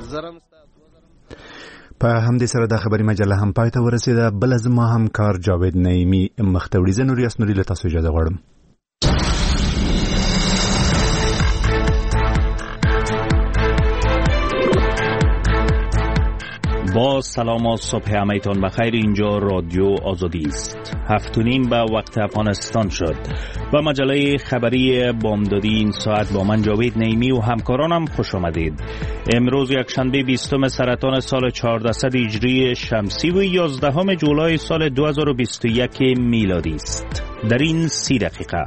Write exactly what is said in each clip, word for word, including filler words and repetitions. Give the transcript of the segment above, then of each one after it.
په همدې سره د خبري مجله هم پای ته ورسېده. بل زما همکار جاوید نعیمي مختوړي زه نور یاس نوري له تاسو اجازه غواړم. با سلام و صبح همه‌تان بخیر. اینجا رادیو آزادی است. هفت و نیم به وقت افغانستان شد و مجله خبری بامدادی این ساعت با من جاوید نعیمی و همکارانم خوش آمدید. امروز یکشنبه بیستم سرطان سال چهاردهصد هجری شمسی و یازدهم جولای سال دو هزار و بیست و یک میلادی است. در این سی دقیقه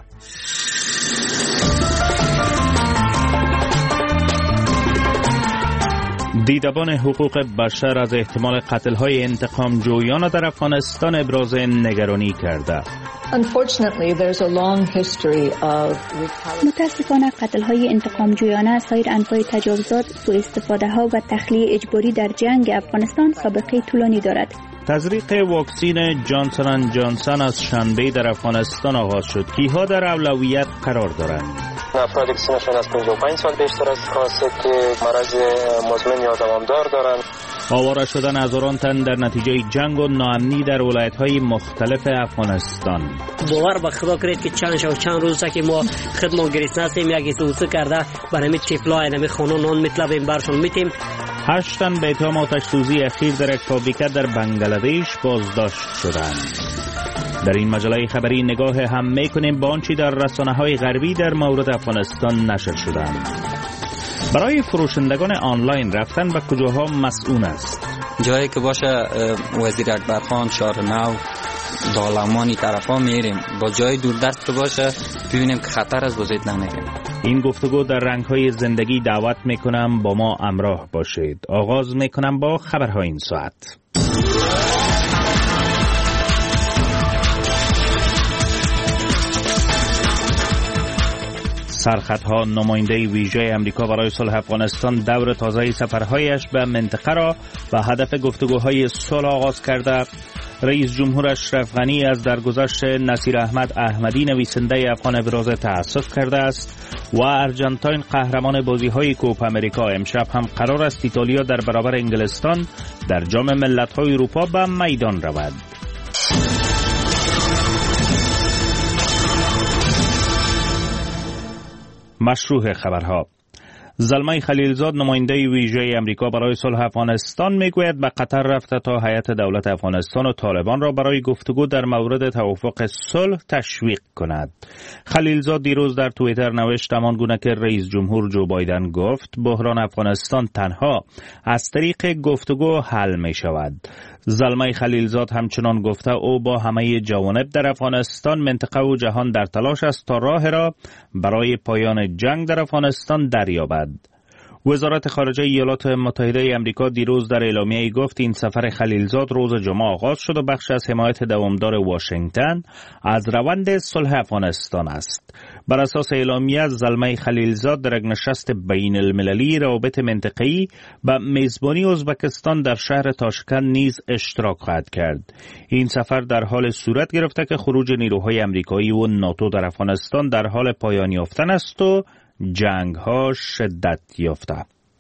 دیدبان حقوق بشر از احتمال قتل‌های انتقام جویان در افغانستان ابراز نگرانی کرده. متاسفانه قتل‌های انتقام جویانه، سایر انواع تجاوزات، سوء استفاده‌ها و تخلیه اجباری در جنگ افغانستان سابقه طولانی دارد. تزریق واکسین جانسون اند جانسون از شنبه در افغانستان آغاز شد. کیها در اولویت قرار دارند؟ افرادی که سنشون از پنجاه و پنج سال بیشتر از کاسه که مرض مزمن یا دوامدار دارند. آواره شدن هزاران تن در نتیجه جنگ و ناامنی در ولایت‌های مختلف افغانستان. باور به خدا کنید که چند شب چند روزه که ما خدمت گرفتن هستیم، یکی سوسو کرده برای طفلای نمی خانون نان میطلبیم برشون میتیم. هشت تن به اتهام آتش سوزی اخیر در یک فابریکه در بنگلادش بازداشت شدند. در این مجله خبری نگاه هم میکنیم با آنچه در رسانه‌های غربی در مورد افغانستان نشر شدند. برای فروشندگان آنلاین رفتن به کجاها مسئول است؟ جایی که باشه وزیر اکبرخان، شارنو، دالمانی طرفا میریم. با جای دوردست باشه ببینیم که خطر از وجود نمیگیره. این گفتگو در رنگ‌های زندگی دعوت میکنم با ما همراه باشید. آغاز میکنم با خبرهای این ساعت. سرخطها نماینده ویژه امریکا برای صلح افغانستان دور تازه سفرهایش به منطقه را به هدف گفتگوهای صلح آغاز کرده. رئیس جمهور اشرف غنی از درگذشت نصیر احمد احمدی نویسنده افغان ابراز تأسف کرده است و ارجنتاین قهرمان بازی‌های کوپا امریکا. امشب هم قرار است ایتالیا در برابر انگلستان در جام ملت‌های اروپا به میدان رود. مشروع خبرها. زلمه خلیلزاد نماینده ویژه امریکا برای صلح افغانستان میگوید به قطر رفته تا هیئت دولت افغانستان و طالبان را برای گفتگو در مورد توافق صلح تشویق کند. خلیلزاد دیروز در توییتر نوشت همان گونه که رئیس جمهور جو بایدن گفت بحران افغانستان تنها از طریق گفتگو حل می شود. زلمه خلیلزاد همچنان گفته او با همه جوانب در افغانستان، منطقه و جهان در تلاش است تا راه را برای پایان جنگ در افغانستان دریابد. وزارت خارجه ایالات متحده آمریکا دیروز در اعلامیه‌ای گفت این سفر خلیلزاد روز جمعه آغاز شد و بخش از حمایت دوامدار واشنگتن از روند صلح افغانستان است. بر اساس اعلامیه زلمه خلیلزاد در یک نشست بین المللی روابط منطقه‌ای به میزبانی ازبکستان در شهر تاشکند نیز اشتراک خواهد کرد. این سفر در حال صورت گرفته که خروج نیروهای آمریکایی و ناتو در افغانستان در حال پایان یافتن است و جنگ ها شدت یافته.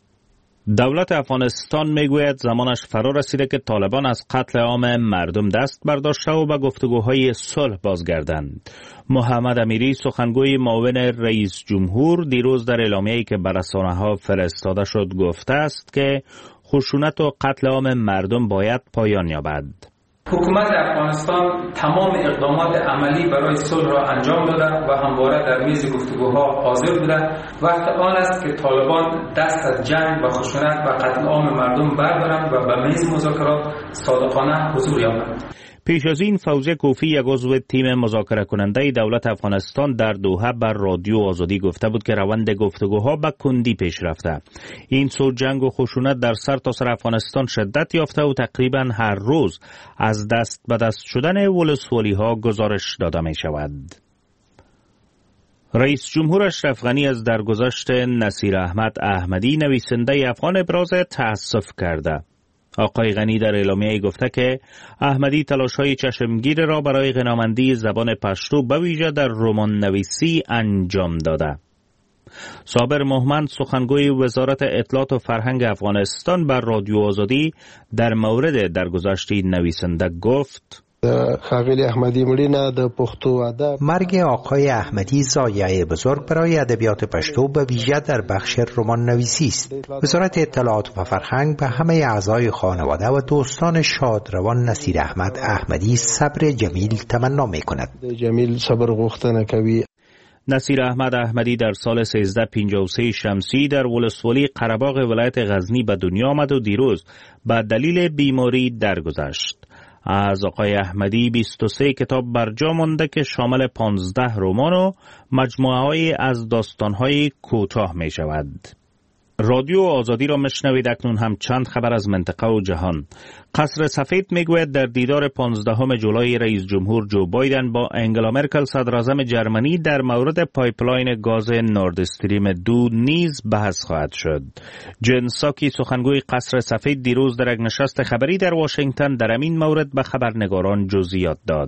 دولت افغانستان میگوید زمانش فرا رسیده که طالبان از قتل عام مردم دست برداشته و به گفتگوهای صلح بازگردند. محمد امیری سخنگوی معاون رئیس جمهور دیروز در اعلامیه‌ای که به رسانه‌ها فرستاده شد گفته است که خشونت و قتل عام مردم باید پایان یابد. حکومت افغانستان تمام اقدامات عملی برای صلح را انجام داده و همواره در میز گفتگوها حاضر بوده. وقت آن است که طالبان دست از جنگ و خشونت و قتل عام مردم بردارند و به میز مذاکرات صادقانه حضور یابند. پیش از این فوزی کوفی یک عضو تیم مذاکره کننده دولت افغانستان در دوحه بر رادیو آزادی گفته بود که روند گفتگوها به کندی پیش رفته. این سو جنگ و خشونت در سرتاسر افغانستان شدت یافته و تقریبا هر روز از دست به دست شدن ولسوالی ها گزارش داده می شود. رئیس جمهور اشرف غنی از درگذشت نصیر احمد احمدی نویسنده افغان ابراز تأسف کرده. آقای غنی در اعلامیه‌ای گفته که احمدی تلاش‌های چشمگیر را برای غنامندی زبان پشتو به ویژه در رمان نویسی انجام داده. صابر محمد سخنگوی وزارت اطلاعات و فرهنگ افغانستان بر رادیو آزادی در مورد درگذشت نویسنده گفت: ښاغلی احمدی مړینه د پښتو ادب مرگ آقای احمدی ضایعه بزرگ برای ادبیات پشتو به ویژه در بخش رمان نویسی است. وزارت اطلاعات و فرهنگ به همه اعضای خانواده و دوستان شادروان نصیر احمد احمدی صبر جمیل تمنا می‌کند. جمیل صبر غوښتنه کوي. نصیر احمد احمدی در سال سیزده پنجاه و سه شمسی در ولسوالی قره‌باغ ولایت غزنی به دنیا آمد و دیروز به دلیل بیماری درگذشت. از آقای احمدی بیست و سه کتاب برجا مانده که شامل پانزده رمان و مجموعه‌ای از داستان‌های کوتاه می شود. رادیو آزادی را مشنوید. اکنون هم چند خبر از منطقه و جهان. قصر سفید میگوید در دیدار پانزدهم جولای رئیس جمهور جو بایدن با انگلا مرکل صدراعظم جرمنی در مورد پایپلاین گاز نورد استریم دو نیز بحث خواهد شد. جن ساکی سخنگوی قصر سفید دیروز در یک نشست خبری در واشنگتن در این مورد به خبرنگاران جزئیات داد.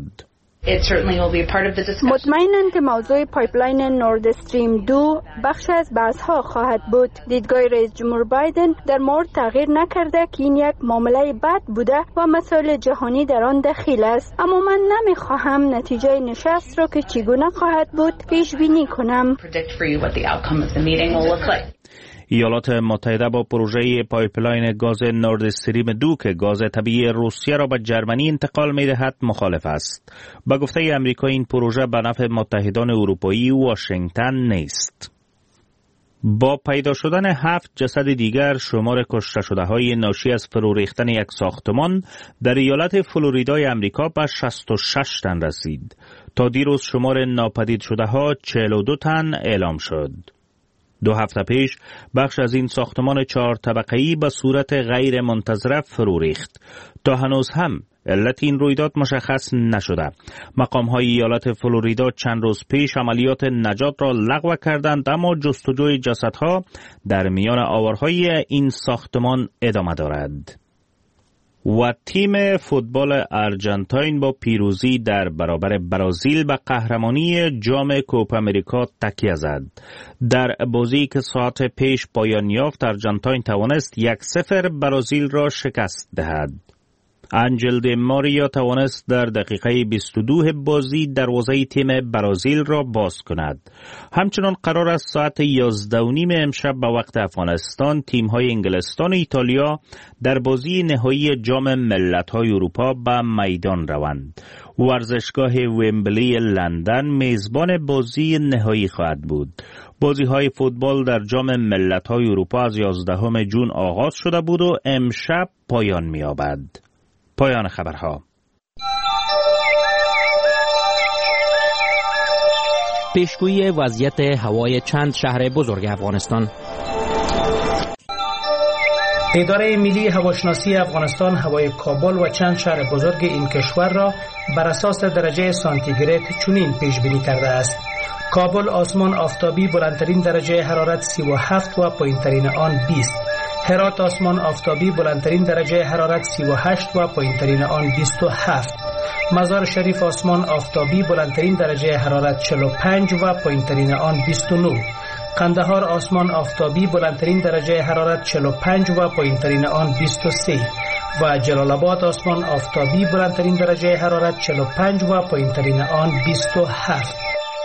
مطمئنم که موضوع پایپلاین نورد استریم دو بخش از بحث‌ها خواهد بود. دیدگاه رئیس جمهور بایدن در مورد تغییر نکرده که این یک معامله بد بوده و مسائل جهانی در آن دخیل است، اما من نمیخواهم نتیجه نشست را که چگونه خواهد بود پیش بینی کنم. ایالات متحده با پروژه پایپلاین گاز نورد استریم دو که گاز طبیعی روسیه را به جرمنی انتقال می‌دهد مخالف است. به گفته امریکا این پروژه به نفع متحدان اروپایی و واشنگتن نیست. با پیدا شدن هفت جسد دیگر شمار کشته شده های ناشی از فرو ریختن یک ساختمان در ایالت فلوریدای امریکا به شصت و شش تن رسید. تا دیروز شمار ناپدید شده ها چهل و دو تن اعلام شد. دو هفته پیش بخش از این ساختمان چهار طبقه‌ای به صورت غیر منتظره فرو ریخت. تا هنوز هم علت این رویداد مشخص نشده. مقام‌های ایالت فلوریدا چند روز پیش عملیات نجات را لغو کردند، اما جستجوی جسدها در میان آوارهای این ساختمان ادامه دارد. و تیم فوتبال آرژانتین با پیروزی در برابر برزیل به قهرمانی جام کوپا امریکا تکیه زد. در بازی که ساعت پیش پایان یافت، آرژانتین توانست یک صفر برزیل را شکست دهد. انجل دی ماریا توانست در دقیقه بیست و دو بازی دروازه تیم برزیل را باز کند. همچنان قرار است ساعت یازده و نیم امشب به وقت افغانستان تیم‌های انگلستان و ایتالیا در بازی نهایی جام ملت‌های اروپا به میدان روند. ورزشگاه ومبلی لندن میزبان بازی نهایی خواهد بود. بازی‌های فوتبال در جام ملت‌های اروپا از یازدهم ژوئن آغاز شده بود و امشب پایان می‌یابد. پایان خبرها. پیشگویی وضعیت هوای چند شهر بزرگ افغانستان. اداره ملی هواشناسی افغانستان هوای کابل و چند شهر بزرگ این کشور را بر اساس درجه سانتیگراد چنین پیش بینی کرده است: کابل آسمان آفتابی، بلندترین درجه حرارت سی و هفت و پایینترین آن بیست. هرات آسمان آفتابی، بلندترین درجه حرارت سی و هشت و پایینترین آن بیست و هفت. مزار شریف آسمان آفتابی، بلندترین درجه حرارت چهل و پنج و پایینترین آن بیست و نه. قندهار آسمان آفتابی، بلندترین درجه حرارت چهل و پنج و پایینترین آن بیست و سه. و جلال آباد آسمان آفتابی، بلندترین درجه حرارت چهل و پنج و پایینترین آن بیست و هفت.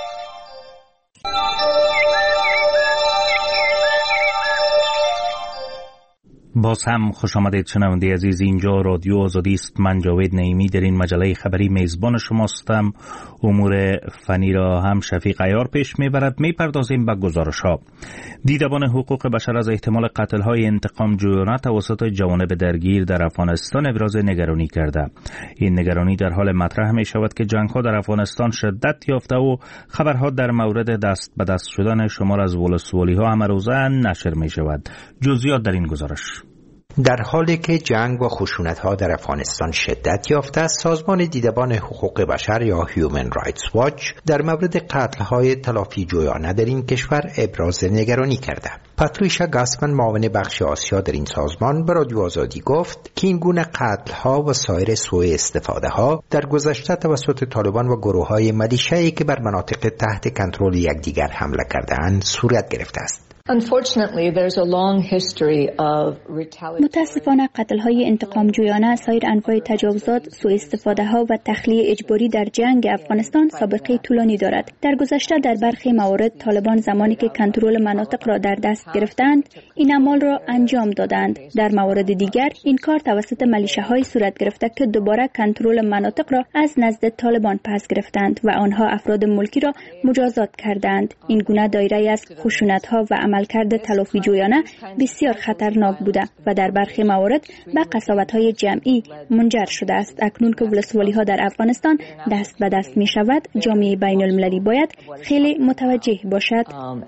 باز هم خوش آمدید شنونده عزیز. اینجا رادیو آزادی است. من جاوید نعیمی در این مجله خبری میزبان شماستم. امور فنی را هم شفیق عیار پیش میبرد. میپردازیم به گزارش ها. دیدبان حقوق بشر از احتمال قتل های انتقام جویانه توسط جوانب درگیر در افغانستان ابراز نگرانی کرده. این نگرانی در حال مطرح می شود که جنگ ها در افغانستان شدت یافته و خبرها در مورد دست به دست شدن شمار از ولسوالی ها همه روزه نشر می شود. جزئیات در این گزارش. در حالی که جنگ و خشونت‌ها در افغانستان شدت یافته است، سازمان دیدبان حقوق بشر یا هیومن رایتس واچ در مورد قتل‌های تلافی جویانه در این کشور ابراز نگرانی کرده. پاتریشا گاسمن، معاون بخش آسیا در این سازمان، به رادیو آزادی گفت که این گونه قتل‌ها و سایر سوء استفاده‌ها در گذشته توسط طالبان و گروه‌های ملیشه‌ای که بر مناطق تحت کنترل یکدیگر حمله کرده‌اند صورت گرفته است. متاسفانه قتل‌های انتقام جویانه، سایر انواع تجاوزات، سوء استفاده‌ها و تخلیه اجباری در جنگ افغانستان سابقه طولانی دارد. در گذشته در برخی موارد طالبان زمانی که کنترل مناطق را در دست گرفتند، این اعمال را انجام دادند. در موارد دیگر این کار توسط ملیشه‌های صورت گرفته که دوباره کنترل مناطق را از نزد طالبان پس گرفتند و آنها افراد ملکی را مجازات کردند. این گونه دایره از خشونت‌ها و عملکرد تلافی جویانه بسیار خطرناک بوده و در برخی موارد به قساوت‌های جمعی منجر شده است. اکنون که ولسوالی‌ها در افغانستان دست به دست می‌شود، جامعه بین‌المللی باید خیلی متوجه باشد.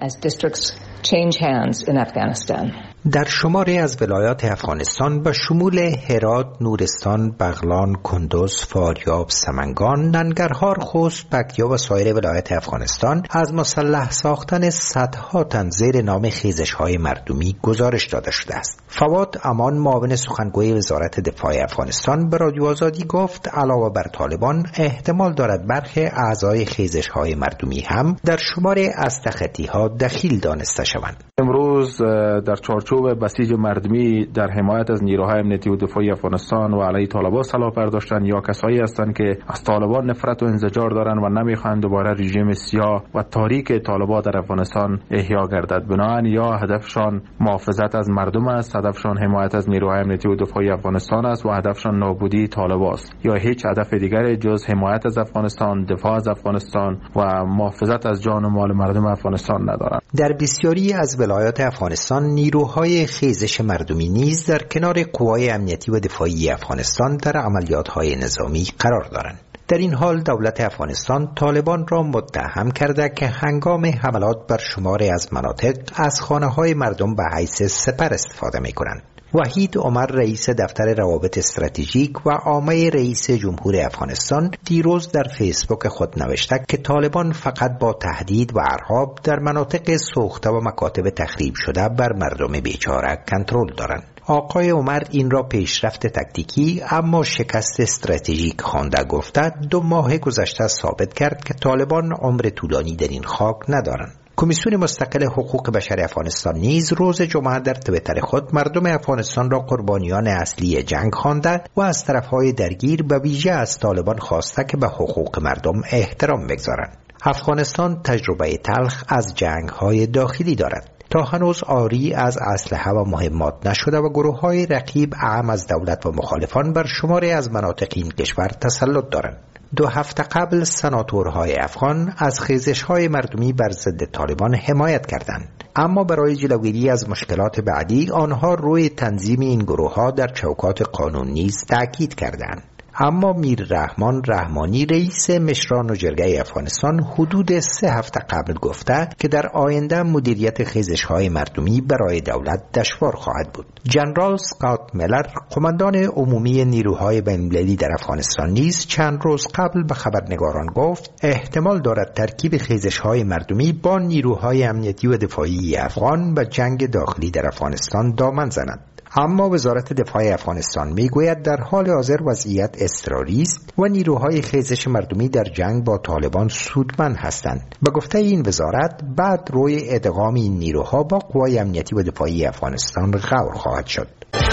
در شماری از ولایات افغانستان به شمول هرات، نورستان، بغلان، کندوز، فاریاب، سمنگان، ننگرهار، خوست، پکتیا و سایر ولایات افغانستان از مسلح ساختن صدها تن زیر نام خیزش‌های مردمی گزارش داده شده است. فواد امان، معاون سخنگوی وزارت دفاع افغانستان، به رادیو آزادی گفت علاوه بر طالبان احتمال دارد برخی اعضای خیزش‌های مردمی هم در شمار استخطی‌ها دخیل دانسته شوند. امروز در چارچوب بسیج مردمی در حمایت از نیروهای امنیتی و دفاعی افغانستان و علیه طالبان سلاح برداشتن یا کسایی هستند که از طالبان نفرت و انزجار دارند و نمیخواهند دوباره رژیم سیاه و تاریک طالبان در افغانستان احیا گردد. بنابراین یا هدفشان محافظت از مردم است، هدفشان حمایت از نیروهای امنیتی و دفاعی افغانستان است و هدفشان نابودی طالبان است، یا هیچ هدف دیگری جز حمایت از افغانستان، دفاع از افغانستان و محافظت از جان و مال مردم افغانستان ندارند. در بسیاری از ولایات افغانستان نیروهای خیزش مردمی نیز در کنار قوای امنیتی و دفاعی افغانستان در عملیات‌های نظامی قرار دارند. در این حال دولت افغانستان طالبان را متهم کرده که هنگام حملات بر شماری از مناطق از خانه‌های مردم به حیث سپر استفاده می‌کنند. وحید عمر، رئیس دفتر روابط استراتژیک و عامه رئیس جمهور افغانستان، دیروز در فیسبوک خود نوشته که طالبان فقط با تهدید و ارهاب در مناطق سوخته و مکاتب تخریب شده بر مردم بیچاره کنترل دارند. آقای عمر این را پیشرفت تکتیکی اما شکست استراتژیک خوانده، گفته دو ماه گذشته ثابت کرد که طالبان عمر طولانی در این خاک ندارند. کمیسیون مستقل حقوق بشر افغانستان نیز روز جمعه در توییتر خود مردم افغانستان را قربانیان اصلی جنگ خوانده و از طرفهای درگیر به ویژه از طالبان خواسته که به حقوق مردم احترام بگذارند. افغانستان تجربه تلخ از جنگ‌های داخلی دارد. تا هنوز آری از اسلحه و مهمات نشده و گروه‌های رقیب اعم از دولت و مخالفان بر شماری از مناطق این کشور تسلط دارند. دو هفته قبل سناتورهای افغان از خیزش‌های مردمی بر ضد طالبان حمایت کردند، اما برای جلوگیری از مشکلات بعدی آنها روی تنظیم این گروه‌ها در چوکات قانون نیز تاکید کردند. اما میر رحمان رحمانی، رئیس مشران و جرگه افغانستان، حدود سه هفته قبل گفته که در آینده مدیریت خیزش‌های مردمی برای دولت دشوار خواهد بود. جنرال اسکات میلر، قماندان عمومی نیروهای بین‌المللی در افغانستان، نیز چند روز قبل به خبرنگاران گفت احتمال دارد ترکیب خیزش‌های مردمی با نیروهای امنیتی و دفاعی افغان به جنگ داخلی در افغانستان دامن زند. اما وزارت دفاع افغانستان میگوید در حال حاضر وضعیت اضطراری است و نیروهای خیزش مردمی در جنگ با طالبان سودمند هستند. به گفته این وزارت بعد روی ادغام این نیروها با قوای امنیتی و دفاعی افغانستان غور خواهد شد.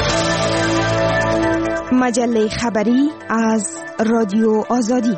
مجله خبری از رادیو آزادی.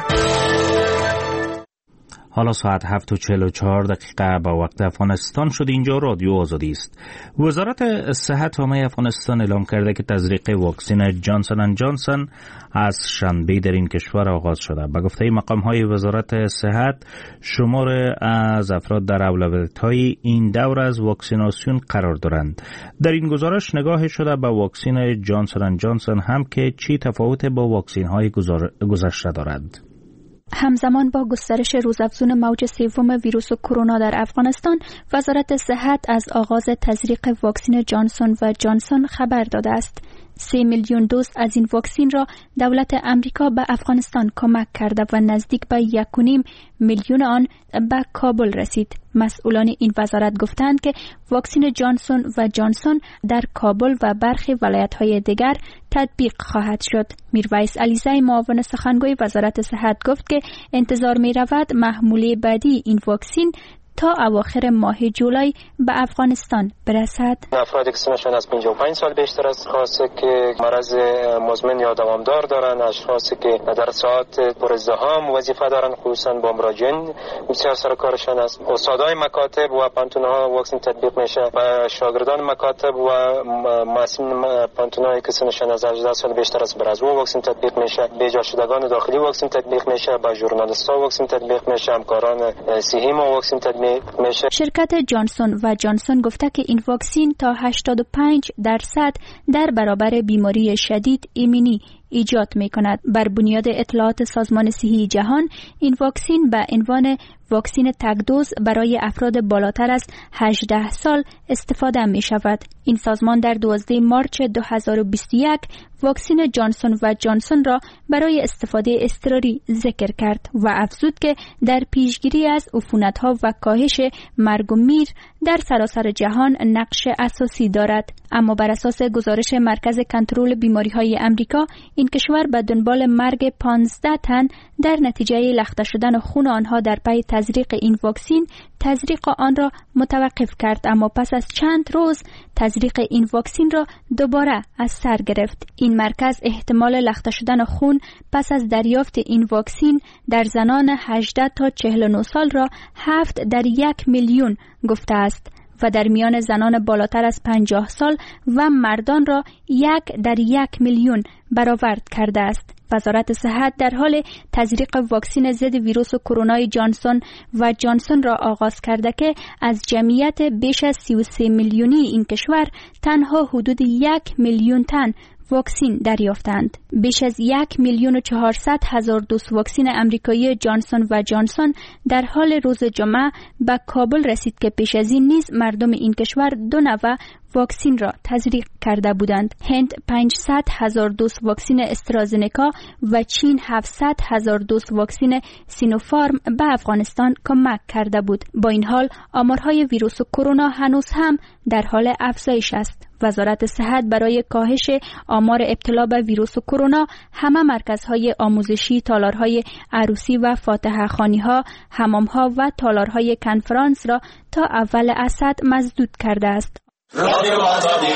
حالا ساعت هفت و چهل و چهار دقیقه با وقت افغانستان شد. اینجا رادیو آزادی است. وزارت صحت عامه افغانستان اعلام کرده که تزریق واکسن جانسون اند جانسون از شنبه در این کشور آغاز شده. به گفته مقام‌های وزارت صحت، شمار از افراد در اولویت‌های این دور از واکسیناسیون قرار دارند. در این گزارش نگاه شده به واکسن جانسون اند جانسون هم که چی تفاوت با واکسن‌های گذشته دارد. همزمان با گسترش روزافزون موج سوم ویروس کرونا در افغانستان، وزارت صحت از آغاز تزریق واکسن جانسون و جانسون خبر داده است. سه میلیون دوز از این واکسن را دولت امریکا به افغانستان کمک کرده و نزدیک به یک و نیم میلیون آن به کابل رسید. مسئولان این وزارت گفتند که واکسن جانسون و جانسون در کابل و برخی ولایت‌های دیگر تطبیق خواهد شد. میرویس علیزی، معاون سخنگوی وزارت صحت، گفت که انتظار می رود محموله بعدی این واکسن تا اواخر ماه جولای به افغانستان برسد. افرادی که سنشان از پنجاه و پنج سال بیشتر است، خاصه که مرض مزمن یا دوامدار دارند، اشخاصی که در ساعات پر ازدحام وظیفه دارند، خصوصا با مراجعین بسیار سر کارشان است. استادای مکاتب و پانتون‌ها واکسن تطبیق میشه و شاگردان مکاتب و معلمین پانتون‌هایی که سنشان از هجده سال بیشتر است بر از او واکسن تطبیق میشه. بیجا شدگان داخلی واکسن تطبیق میشه، با ژورنالیست‌ها واکسن تطبیق میشه، همکاران صحی ما واکسن تطبیق میشه. شرکت جانسون و جانسون گفته که این واکسن تا هشتاد و پنج درصد در برابر بیماری شدید ایمنی ایجاد می کند. بر بنیاد اطلاعات سازمان صحی جهان، این واکسن به عنوان واکسن تک دوز برای افراد بالاتر از هجده سال استفاده می شود. این سازمان در دوازده مارس دو هزار و بیست و یک واکسن جانسون و جانسون را برای استفاده اضطراری ذکر کرد و افزود که در پیشگیری از عفونت‌ها و کاهش مرگ و میر در سراسر جهان نقش اساسی دارد. اما بر اساس گزارش مرکز کنترل بیماری‌های امریکا، این کشور به دنبال مرگ پانزده تن در نتیجه لخته شدن خون آنها در پی تزریق این واکسن تزریق آن را متوقف کرد، اما پس از چند روز تزریق این واکسن را دوباره از سر گرفت. این مرکز احتمال لخته شدن خون پس از دریافت این واکسن در زنان هجده تا چهل و نه سال را هفت در یک میلیون گفته است و در میان زنان بالاتر از پنجاه سال و مردان را یک در یک میلیون برآورد کرده است. وزارت صحت در حال تزریق واکسن ضد ویروس کرونا جانسون و جانسون را آغاز کرده که از جمعیت بیش از سی و سه میلیونی این کشور تنها حدود یک میلیون تن واکسن دریافتند. بیش از یک میلیون و چهارصد هزار دوز واکسن امریکایی جانسون و جانسون در حال روز جمعه به کابل رسید که پیش از این نیز مردم این کشور دو نوع واکسن را تزریق کرده بودند. هند پانصد هزار دوز واکسن استرازنکا و چین هفتصد هزار دوز واکسن سینوفارم به افغانستان کمک کرده بود. با این حال آمارهای ویروس کرونا هنوز هم در حال افزایش است. وزارت صحت برای کاهش آمار ابتلا به ویروس کرونا همه مرکزهای آموزشی، تالارهای عروسی و فاتحه خانی‌ها، حمام‌ها و تالارهای کنفرانس را تا اول اسد مسدود کرده است. رادیو آزادی.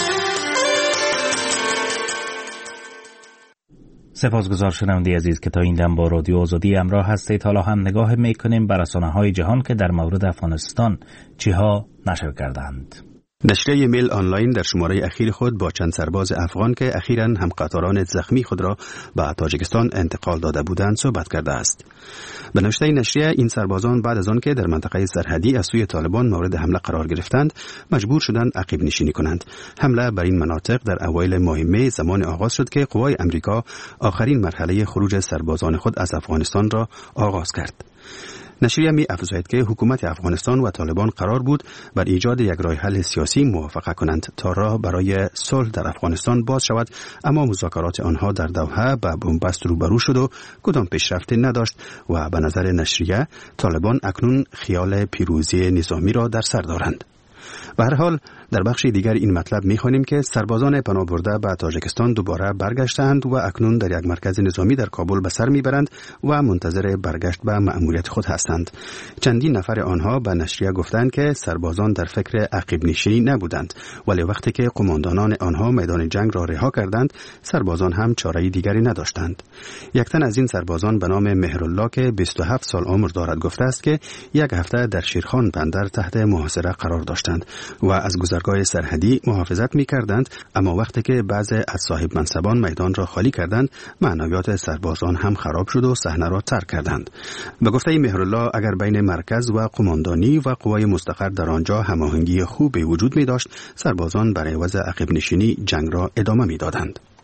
سپاسگزار شنونده عزیز که تا این دم با رادیو آزادی همراه هستید. حالا هم نگاه میکنیم بر رسانه‌های جهان که در مورد افغانستان چیها نشر کردند. نشریه میل آنلاین در شماره اخیر خود با چند سرباز افغان که اخیراً هم قطاران زخمی خود را به تاجیکستان انتقال داده بودند صحبت کرده است. به نوشته نشریه، این سربازان بعد از آن که در منطقه سرحدی از سوی طالبان مورد حمله قرار گرفتند، مجبور شدند عقب نشینی کنند. حمله بر این مناطق در اوایل ماه می زمان آغاز شد که قوای امریکا آخرین مرحله خروج سربازان خود از افغانستان را آغاز کرد. نشریه می افزاید که حکومت افغانستان و طالبان قرار بود بر ایجاد یک راه حل سیاسی موافقه کنند تا راه برای صلح در افغانستان باز شود، اما مذاکرات آنها در دوحه به بنبست روبرو شد و کدام پیشرفتی نداشت و به نظر نشریه طالبان اکنون خیال پیروزی نظامی را در سر دارند. به هر حال در بخش دیگر این مطلب می‌خوانیم که سربازان پناه برده به تاجیکستان دوباره برگشتند و اکنون در یک مرکز نظامی در کابل به سر میبرند و منتظر برگشت به مأموریت خود هستند. چندین نفر آنها به نشریه گفتند که سربازان در فکر عقب نشینی نبودند، ولی وقتی که قماندانان آنها میدان جنگ را رها کردند، سربازان هم چاره دیگری نداشتند. یک تن از این سربازان به نام مهرالله که بیست و هفت سال عمر دارد گفته است که یک هفته در شیرخان بندر تحت محاصره قرار داشتند و از گذرگاه سرحدی محافظت می کردند، اما وقتی که بعضی از صاحب منصبان میدان را خالی کردند، معنویات سربازان هم خراب شد و صحنه را ترک کردند. به گفته مهرالله، اگر بین مرکز و قماندانی و قوای مستقر در آنجا هماهنگی خوبی وجود می داشت، سربازان برای عوض عقب نشینی جنگ را ادامه می دادند.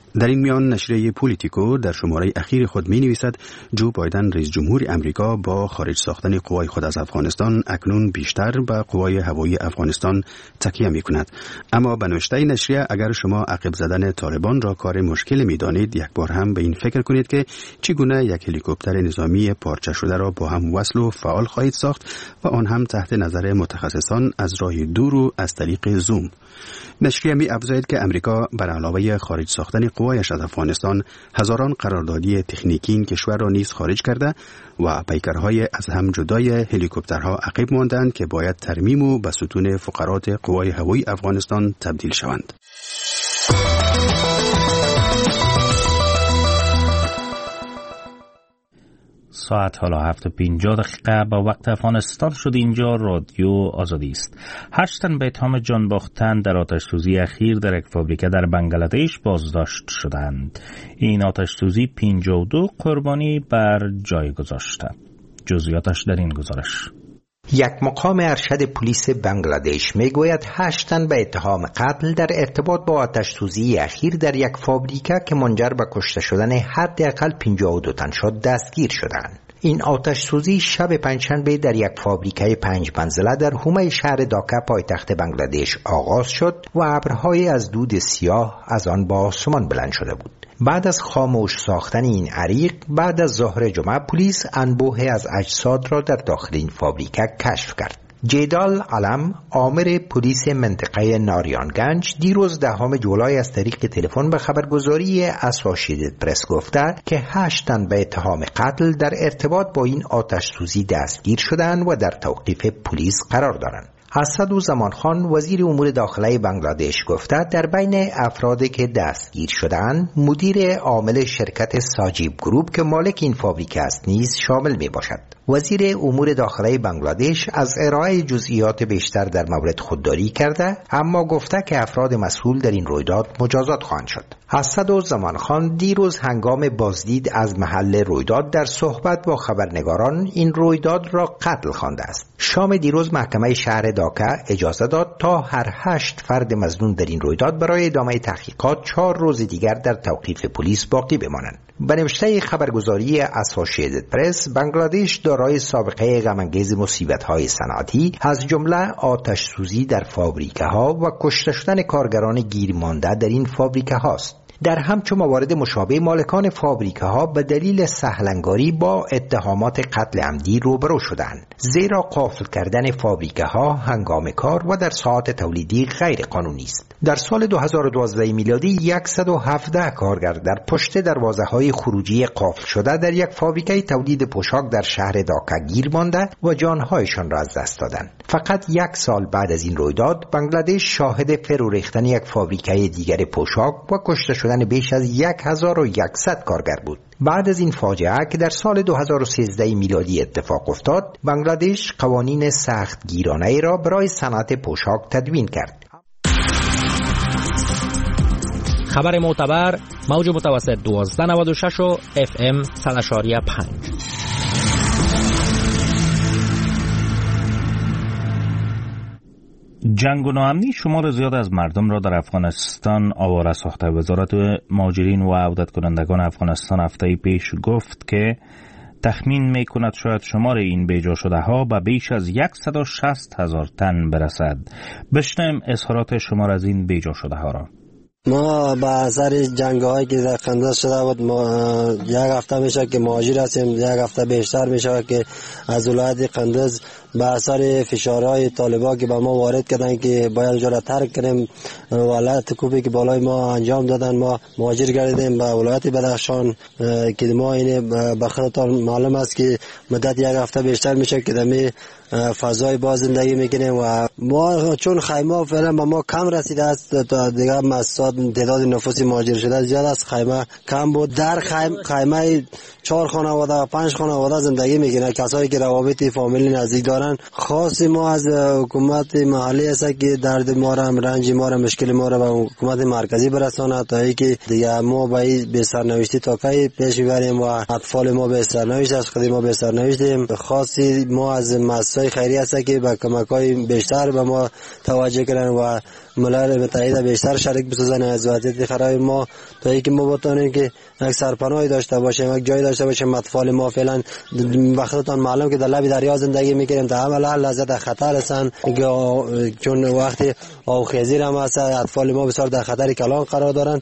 در این میان نشریه پولیتیکو در شماره اخیر خود می نویسد جو بایدن رئیس جمهور امریکا با خارج ساختن قوای خود از افغانستان اکنون بیشتر به قوای هوایی افغانستان تکیه می کند. اما به نوشته نشریه اگر شما عقب زدن طالبان را کار مشکل می دانید، یک بار هم به این فکر کنید که چگونه یک هلیکوپتر نظامی پارچه شده را با هم وصل و فعال خواهید ساخت و آن هم تحت نظر متخصصان از راه دور و از طریق زوم. نشریه می افزاید که امریکا بر علاوه خارج ساختن قوایش از افغانستان هزاران قراردادی تکنیکی این کشور را نیز خارج کرده و پیکرهای از هم جدای هلیکوپترها عقب ماندند که باید ترمیم و به ستون فقرات قوای هوایی افغانستان تبدیل شوند. ساعت حالا هفت و پنجاه دقیقه با وقت افغانستان شد. اینجا رادیو آزادی است. هشت تن به اتهام جان باختن در آتش‌سوزی اخیر در یک فابریکه در بنگلادش بازداشت شدند. این آتش‌سوزی پنجاه و دو قربانی بر جای گذاشته. جزئیاتش در این گزارش. یک مقام ارشد پلیس بنگلادش میگوید هشت تن به اتهام قتل در ارتباط با آتش‌سوزی اخیر در یک فابریکه که منجر به کشته شدن حداقل پنجاه و دو تن شد دستگیر شدند. این آتش‌سوزی شب پنجشنبه در یک فابریکه پنج منزله در حومه شهر داکا پایتخت بنگلادش آغاز شد و ابرهای از دود سیاه از آن با آسمان بلند شده بود. بعد از خاموش ساختن این عریق، بعد از ظهر جمعه پلیس انبوه از اجساد را در داخل این فابریکه کشف کرد. جیدال علم، آمر پلیس منطقه ناریانگنج، دیروز دهم جولای از طریق تلفن به خبرگزاری اسوسییتد پرس گفته که هشت تن به اتهام قتل در ارتباط با این آتش‌سوزی دستگیر شدند و در توقیف پلیس قرار دارند. اسدالزمان خان وزیر امور داخلی بنگلادش گفته در بین افرادی که دستگیر شدند مدیر عامل شرکت ساجیب گروپ که مالک این فابریکه است نیز شامل می باشد. وزیر امور داخلی بنگلادش از ارائه جزئیات بیشتر در مورد خودداری کرده، اما گفته که افراد مسئول در این رویداد مجازات خواهند شد. اسدالزمان خان دیروز هنگام بازدید از محل رویداد در صحبت با خبرنگاران این رویداد را قتل خوانده است. شام دیروز محکمه شهر داکا اجازه داد تا هر هشت فرد مظنون در این رویداد برای ادامه تحقیقات چهار روز دیگر در توقیف پلیس باقی بمانند. به نوشته خبرگزاری اسوسییتد پرس، بنگلادش دارای سابقه غم‌انگیز مصیبت‌های صنعتی از جمله آتش‌سوزی در فابریکه‌ها و کشته شدن کارگران گیر مانده در این فابریکه‌ها است. در همچون موارد مشابه مالکان فابریکه ها به دلیل سهلنگاری با اتهامات قتل عمدی روبرو شدند، زیرا قافل کردن فابریکه ها هنگام کار و در ساعات تولیدی غیر قانونی است. در سال دو هزار و دوازده میلادی صد و هفده کارگر در پشت دروازه های خروجی قافل شده در یک فابریکه تولید پوشاک در شهر داکا گیر مانده و جانهایشان را از دست دادند. فقط یک سال بعد از این رویداد بنگلادش شاهد فرو ریختن یک فابریکه دیگر پوشاک و کشته شدن بیش از هزار و صد کارگر بود. بعد از این فاجعه که در سال دو هزار و سیزده میلادی اتفاق افتاد، بنگلادش قوانین سخت گیرانه را برای صنعت پوشاک تدوین کرد. خبر معتبر، موج متوسط دوازده نود و شش و اف ام صد و پنج. جنگ و ناامنی شمار زیاد از مردم را در افغانستان آواره ساخته. وزارت مهاجرین و عودت کنندگان افغانستان هفته پیش گفت که تخمین می کند شاید شمار این بیجا شده ها به بیش از صد و شصت هزار تن برسد. بشنویم اظهارات شمار از این بیجا شده ها را. ما با اثر جنگ هایی که در قندز شده بود، ما یک هفته میشه که مهاجر هستیم، یک هفته بیشتر میشه که از ولایت قندز با اثر فشارهای طالبان که به ما وارد کردن که باید اونجا را ترک کنیم، ولایت کوبی که بالای ما انجام دادن، ما مهاجر گردیدیم به ولایت بدخشان که ما این به خودتان معلوم است که مدت یک هفته بیشتر میشه که در فضای باز زندگی میکنیم و ما چون خیمه فعلا به ما کم رسیده است، تا دیگه مساد تعداد نفوس مهاجر شده زیاد است، خیمه کم بود. در خیمه, خیمه چهار خانواده و پنج خانواده زندگی میکنه، کسایی که روابط فامیلی نزدیک دارن. خاصی ما از حکومت محلی است که درد ما را، رنج ما را، مشکل ما را به حکومت مرکزی برساند تا اینکه دیگه ما به سرنوشتی تا کی پیش ببریم و اطفال ما به سرنوشت از خود ما به سرنوشتیم. خاصی ما از مؤسسات خیریه است که با کمک‌های بیشتر به ما توجه کردن و ملل متحد بیشتر شریک بسازن از وضعیت خراب ما، تا اینکه ما بتونیم که یک سرپناهی داشته باشیم، یک جایی داشته باشیم. اطفال ما فعلا وقتتان معلوم که در لب دریا زندگی میکنیم، تا همه لحظه در خطر هستن، چون وقتی آبخیزی هم هست اطفال ما بسیار در خطر کلان قرار دارند.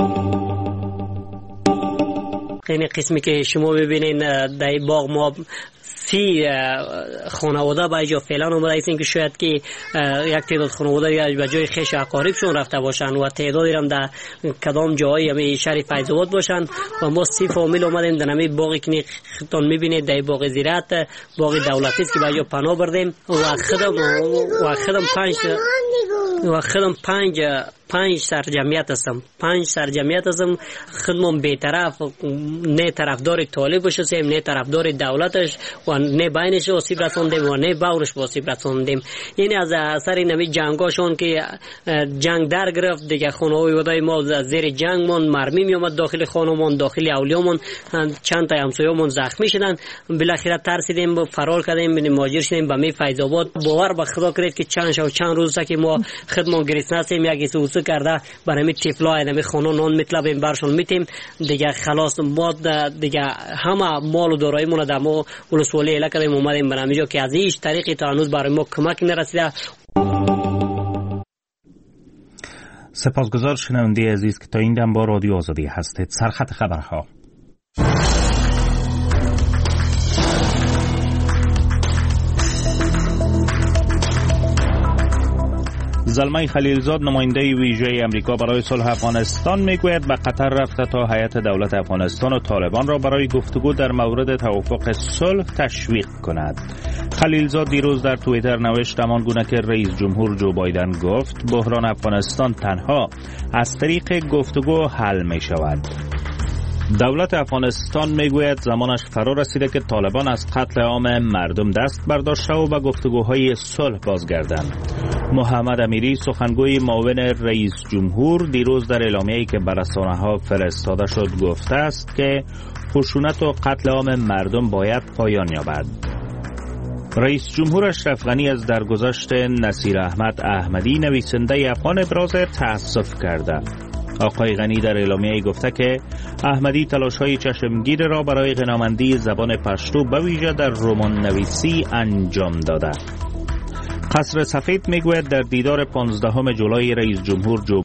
این قسمی که شما ببینین در باغ ما سی خانواده به جا فعلا اومده است که شاید که یک تعداد خانواده به جای خیش اقاربشون رفته باشن و تعدادی هم در کدام جایی همه شهر فیض آباد باشن و ما سی فامیل اومدیم در همین باغی که خودتون میبینید، در باغ زراعت، باغ دولتی است که به جا پناه بردیم و خودم و خودم پنج و خودم پنج پنج سرجمعیت هستم پنج سرجمعیت هستم خودمون بی‌طرف، نه طرفدار طالب باشیم نه طرفدار دولتش و نه بینش آسیب رساندیم و نه باورش آسیب رساندیم. یعنی از اثر این جنگاشون که جنگ در گرفت دیگه، خانواده‌های ما زیر جنگ مون، مرمی می اومد داخل خانمون، داخل اولیامون، چند تا همسایه‌مون زخمی شدن. بالاخره ترسیدیم فرار کردیم، مهاجر شدیم به می فیض آباد. باور به خدا کرید که چند شب چند روز که ما خدمت گرفتیم هستیم، یکی سوسو کرده برای می تفلای نمی خانون نان میطلبیم برشون میتیم دیگه. خلاص ما دیگه همه مال و داراییمون در ما ولسوالی اله کردیم اومدیم به همینجا که از هیچ طریقی تا هنوز برای ما کمک نرسیده. سپاسگزار شنونده عزیز که تا این دم با رادیو آزادی هستید. سرخط خبرها. زلمه خلیلزاد نماینده ویژه امریکا برای صلح افغانستان میگوید به قطر رفته تا هیئت دولت افغانستان و طالبان را برای گفتگو در مورد توافق صلح تشویق کند. خلیلزاد دیروز در توییتر نوشت همان گونه که رئیس جمهور جو بایدن گفت بحران افغانستان تنها از طریق گفتگو حل می شود. دولت افغانستان میگوید زمانش فرا رسیده که طالبان از قتل عام مردم دست برداشته و به گفتگوهای صلح بازگردند. محمد امیری سخنگوی معاون رئیس جمهور دیروز در اعلامیه‌ای که بر رسانه‌ها فرستاده شد گفته است که خشونت و قتل عام مردم باید پایان یابد. رئیس جمهور اشرف غنی از درگذشت نصیر احمد احمدی نویسنده افغان ابراز تأسف کرده. آقای غنی در اعلامیه‌ای گفته که احمدی تلاش‌های چشمگیر را برای غنامندی زبان پشتو به ویژه در رمان نویسی انجام داده. قصر سفید میگوید در دیدار پانزدهم جولای رئیس جمهور جو